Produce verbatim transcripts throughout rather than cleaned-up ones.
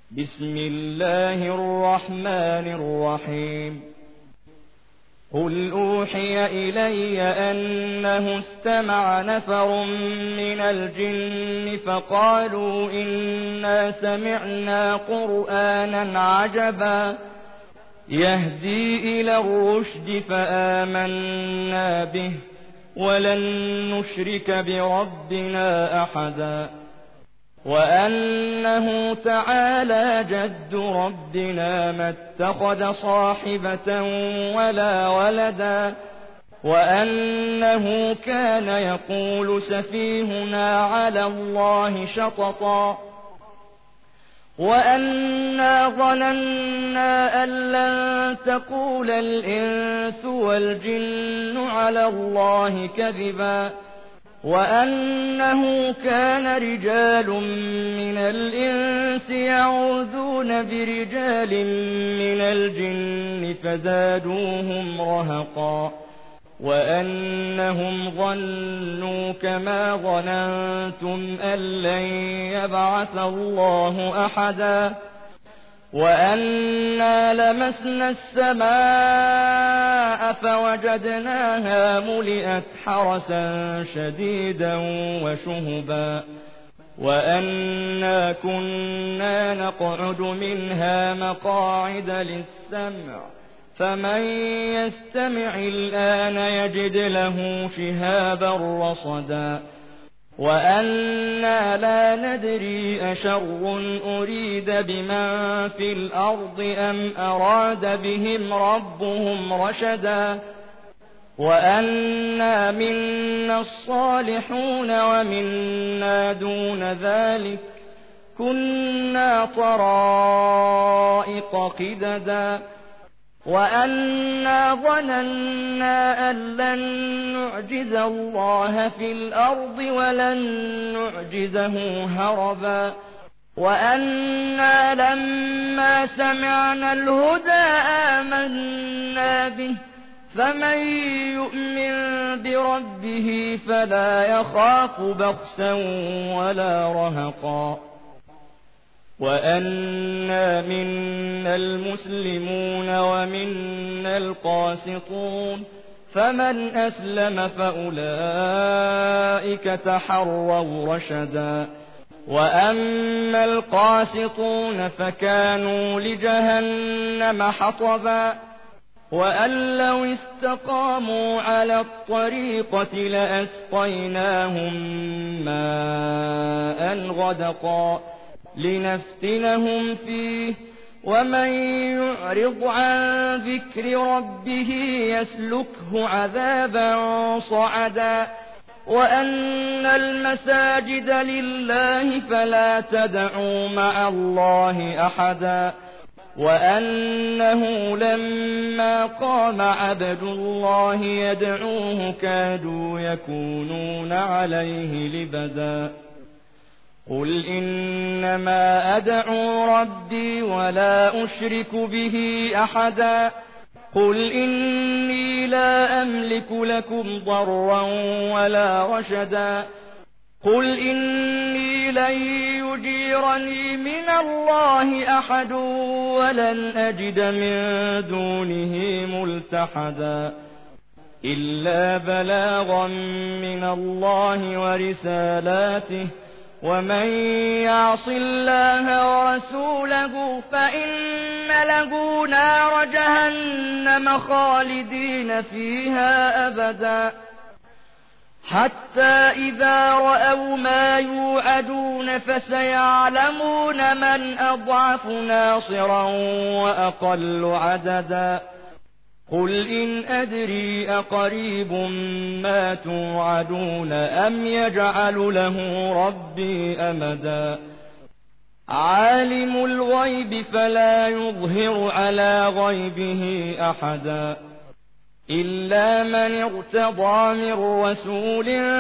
بسم الله الرحمن الرحيم قل أوحي إلي أنه استمع نفر من الجن فقالوا إنا سمعنا قرآنا عجبا يهدي إلى الرشد فآمنا به ولن نشرك بربنا أحدا وأنه تعالى جد ربنا ما اتخذ صاحبة ولا ولدا وأنه كان يقول سفيهنا على الله شططا وأنا ظننا أن لن تقول الإنس والجن على الله كذبا وأنه كان رجال من الإنس يعوذون برجال من الجن فزادوهم رهقا وأنهم ظنوا كما ظننتم أن لن يبعث الله أحدا وأنا لمسنا السماء فوجدناها ملئت حرسا شديدا وشهبا وأنا كنا نقعد منها مقاعد للسمع فمن يستمع الآن يجد له شهابا رصدا وأنا لا ندري أشر أريد بمن في الأرض أم أراد بهم ربهم رشدا وأنا منا الصالحون ومنا دون ذلك كنا طرائق قددا وأنا ظننا أن لن نعجز الله في الأرض ولن نعجزه هربا وأنا لما سمعنا الهدى آمنا به فمن يؤمن بربه فلا يخاف بخسا ولا رهقا وأنا منا المسلمون ومنا القاسطون فمن أسلم فأولئك تحروا رشدا وأما القاسطون فكانوا لجهنم حطبا وأن لو استقاموا على الطريقة لأسقيناهم ماء غدقا لنفتنهم فيه ومن يعرض عن ذكر ربه يسلكه عذابا صعدا وأن المساجد لله فلا تدعوا مع الله أحدا وأنه لما قام عبد الله يدعوه كادوا يكونون عليه لبدا قل إنما أدعو ربي ولا أشرك به أحدا قل إني لا أملك لكم ضرا ولا رشدا قل إني لن يجيرني من الله أحد ولن أجد من دونه ملتحدا إلا بلاغا من الله ورسالاته ومن يعص الله ورسوله فإن له نار جهنم خالدين فيها أبدا حتى إذا رأوا ما يوعدون فسيعلمون من أضعف ناصرا وأقل عددا قل إن أدري أقريب ما توعدون أم يجعل له ربي أمدا عالم الغيب فلا يظهر على غيبه أحدا إلا من ارتضى من رسول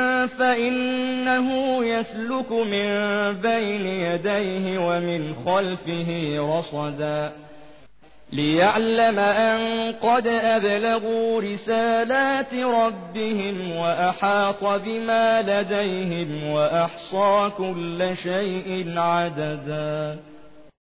فإنه يسلك من بين يديه ومن خلفه رصدا ليعلم أن قد أبلغوا رسالات ربهم وأحاط بما لديهم وأحصى كل شيء عددا.